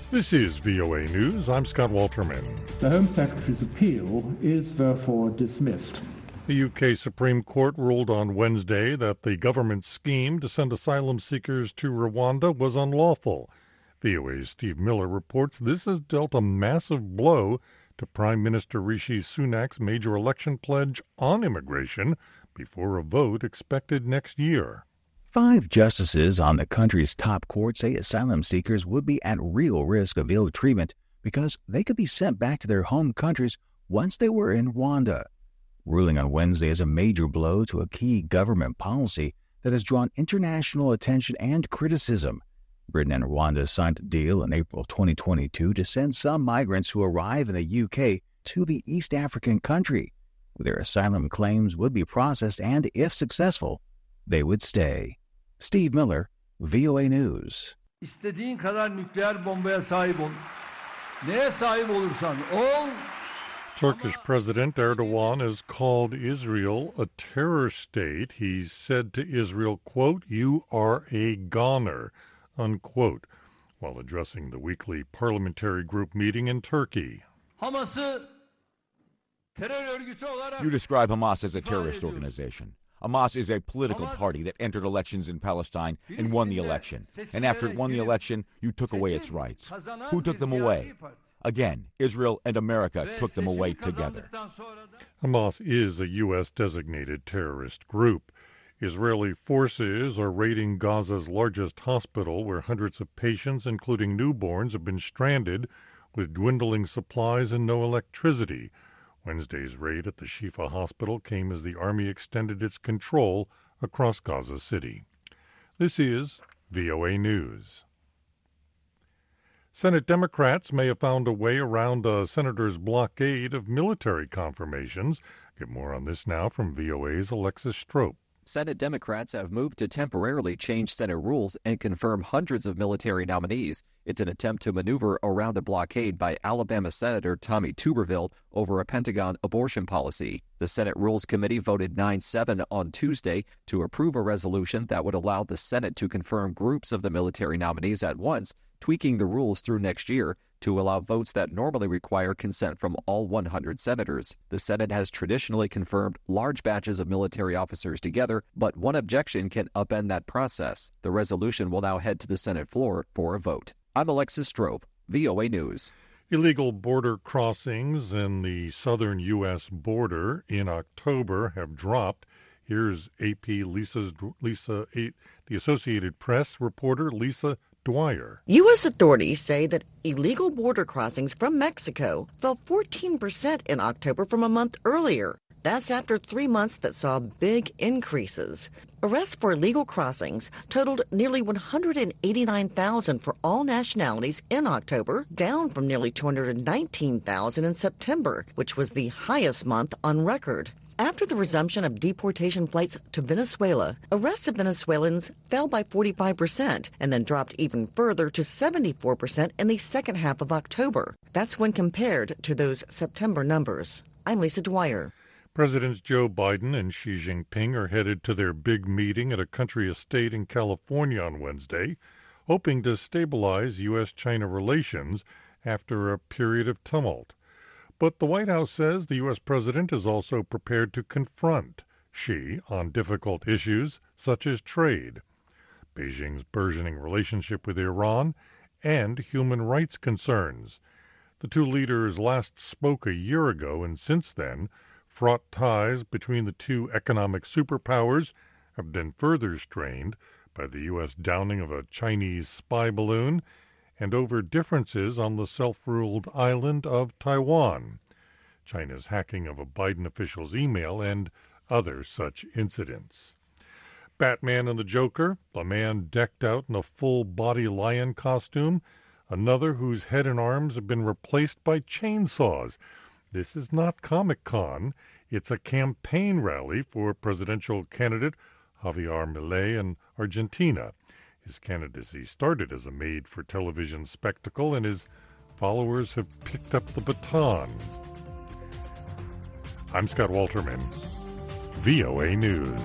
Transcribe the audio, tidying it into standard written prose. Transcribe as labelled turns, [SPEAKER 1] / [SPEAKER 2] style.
[SPEAKER 1] This is VOA News. I'm Scott Walterman.
[SPEAKER 2] The Home Secretary's appeal is therefore dismissed.
[SPEAKER 1] The UK Supreme Court ruled on Wednesday that the government's scheme to send asylum seekers to Rwanda was unlawful. VOA's Steve Miller reports this has dealt a massive blow to Prime Minister Rishi Sunak's major election pledge on immigration before a vote expected next year.
[SPEAKER 3] 5 justices on the country's top court say asylum seekers would be at real risk of ill treatment because they could be sent back to their home countries once they were in Rwanda. Ruling on Wednesday is a major blow to a key government policy that has drawn international attention and criticism. Britain and Rwanda signed a deal in April 2022 to send some migrants who arrive in the UK to the East African country, where their asylum claims would be processed and, if successful, they would stay. Steve Miller, VOA News.
[SPEAKER 4] İstediğin kadar nükleer bombaya sahip ol. Neye sahip olursan ol.
[SPEAKER 1] Turkish President Erdogan has called Israel a terror state. He said to Israel, quote, "You are a goner," unquote, while addressing the weekly parliamentary group meeting in Turkey.
[SPEAKER 5] You describe Hamas as a terrorist organization. Hamas is a political party that entered elections in Palestine and won the election. And after it won the election, you took away its rights. Who took them away? Again, Israel and America took them away together.
[SPEAKER 1] Hamas is a U.S.-designated terrorist group. Israeli forces are raiding Gaza's largest hospital, where hundreds of patients, including newborns, have been stranded with dwindling supplies and no electricity. Wednesday's raid at the Shifa hospital came as the army extended its control across Gaza City. This is VOA News. Senate Democrats may have found a way around a senator's blockade of military confirmations. Get more on this now from VOA's Alexis Strope.
[SPEAKER 6] Senate Democrats have moved to temporarily change Senate rules and confirm hundreds of military nominees. It's an attempt to maneuver around a blockade by Alabama Senator Tommy Tuberville over a Pentagon abortion policy. The Senate Rules Committee voted 9-7 on Tuesday to approve a resolution that would allow the Senate to confirm groups of the military nominees at once, tweaking the rules through next year to allow votes that normally require consent from all 100 senators. The Senate has traditionally confirmed large batches of military officers together, but one objection can upend that process. The resolution will now head to the Senate floor for a vote. I'm Alexis Strope, VOA News.
[SPEAKER 1] Illegal border crossings in the southern U.S. border in October have dropped. Here's the Associated Press reporter Lisa Dwyer.
[SPEAKER 7] U.S. authorities say that illegal border crossings from Mexico fell 14% in October from a month earlier. That's after 3 months that saw big increases. Arrests for illegal crossings totaled nearly 189,000 for all nationalities in October, down from nearly 219,000 in September, which was the highest month on record. After the resumption of deportation flights to Venezuela, arrests of Venezuelans fell by 45% and then dropped even further to 74% in the second half of October. That's when compared to those September numbers. I'm Lisa Dwyer.
[SPEAKER 1] Presidents Joe Biden and Xi Jinping are headed to their big meeting at a country estate in California on Wednesday, hoping to stabilize U.S.-China relations after a period of tumult. But the White House says the U.S. president is also prepared to confront Xi on difficult issues such as trade, Beijing's burgeoning relationship with Iran, and human rights concerns. The two leaders last spoke a year ago, and since then, fraught ties between the two economic superpowers have been further strained by the U.S. downing of a Chinese spy balloon and over differences on the self-ruled island of Taiwan, China's hacking of a Biden official's email, and other such incidents. Batman and the Joker, a man decked out in a full-body lion costume, another whose head and arms have been replaced by chainsaws. This is not Comic-Con. It's a campaign rally for presidential candidate Javier Milei in Argentina. His candidacy started as a made-for-television spectacle, and his followers have picked up the baton. I'm Scott Walterman, VOA News.